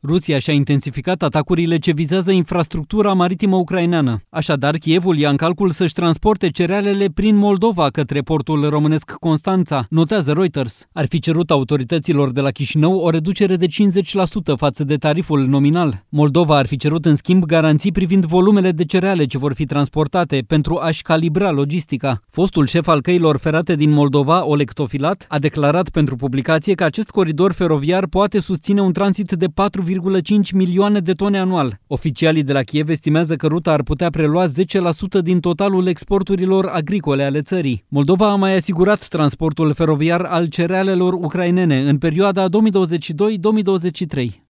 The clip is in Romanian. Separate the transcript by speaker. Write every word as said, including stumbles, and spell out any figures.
Speaker 1: Rusia și-a intensificat atacurile ce vizează infrastructura maritimă ucraineană. Așadar, Kievul ia în calcul să-și transporte cerealele prin Moldova către portul românesc Constanța, notează Reuters. Ar fi cerut autorităților de la Chișinău o reducere de cincizeci la sută față de tariful nominal. Moldova ar fi cerut în schimb garanții privind volumele de cereale ce vor fi transportate pentru a-și calibra logistica. Fostul șef al căilor ferate din Moldova, Oleg Tofilat, a declarat pentru publicație că acest coridor feroviar poate susține un tranzit de patru virgulă cinci milioane de tone anual. Oficialii de la Kiev estimează că ruta ar putea prelua zece la sută din totalul exporturilor agricole ale țării. Moldova a mai asigurat transportul feroviar al cerealelor ucrainene în perioada două mii douăzeci și doi - două mii douăzeci și trei.